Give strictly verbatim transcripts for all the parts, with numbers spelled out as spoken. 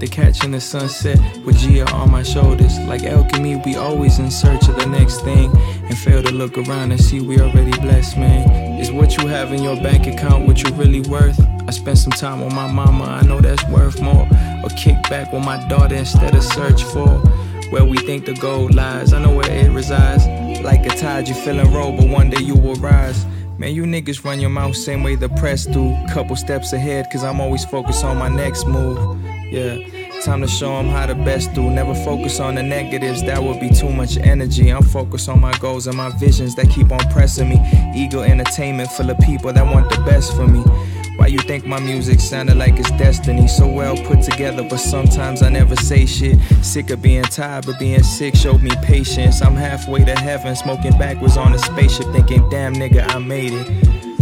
catching the sunset with Gia on my shoulders. Like alchemy, we always in search of the next thing, and fail to look around and see we already blessed, man. Is what you have in your bank account what you really worth? I spent some time with my mama, I know that's worth more. Or kick back with my daughter instead of search for where we think the gold lies. I know where it resides. Like a tide, you feeling low, but one day you will rise. Man, you niggas run your mouth same way the press do. Couple steps ahead, cause I'm always focused on my next move. Yeah, time to show them how the best do. Never focus on the negatives, that would be too much energy. I'm focused on my goals and my visions that keep on pressing me. Ego entertainment full of people that want the best for me. Why you think my music sounded like it's destiny? So well put together, but sometimes I never say shit. Sick of being tired, but being sick showed me patience. I'm halfway to heaven, smoking backwards on a spaceship, thinking, damn nigga, I made it.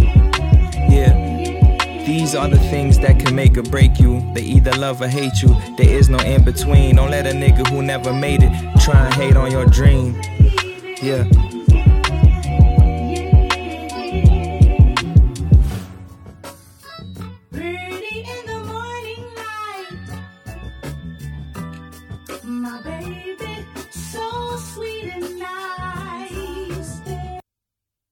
Yeah, these are the things that can make or break you. They either love or hate you, there is no in between. Don't let a nigga who never made it try and hate on your dream. Yeah.